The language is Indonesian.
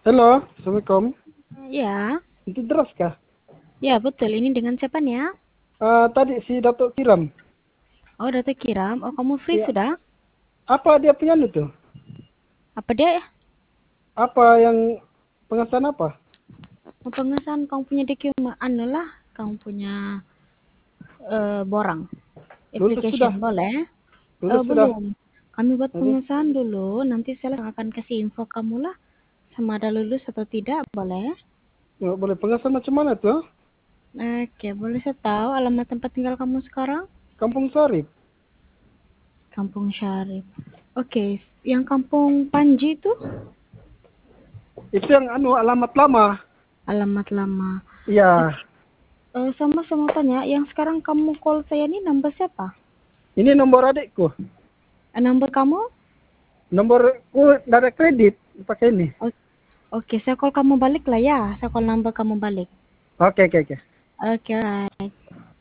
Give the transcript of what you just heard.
Halo, Assalamualaikum. Ya, Itu deras kah? ya betul. Ini dengan siapa nih ya? Tadi si Datuk Kiram. Oh, Data Kiram. Oh, kamu free Ya, sudah? apa dia punya itu? Apa dia ya? Apa yang pengesahan apa? Mau pengesahan kamu punya dokumen, anu lah, kamu punya borang. Lulus sudah, Application, boleh? lulus sudah. Belum. Kami buat Jadi, pengesahan dulu. Nanti saya akan kasih info kamu lah. Sama ada lulus atau tidak, boleh? boleh pengesahan macam mana tuh? Oke, boleh saya tahu alamat tempat tinggal kamu sekarang? Kampung Sarip. Kampung Syarif. Oke, yang Kampung Panji itu Itu yang alamat lama. alamat lama. Iya. Sama-sama tanya, yang sekarang kamu call saya ini nomor siapa? Ini nomor adikku. Nomor kamu? Nomorku dari kredit pakai ini. Oke, saya call kamu balik lah ya. Saya call nomor kamu balik. Oke, oke, oke. Oke, alright.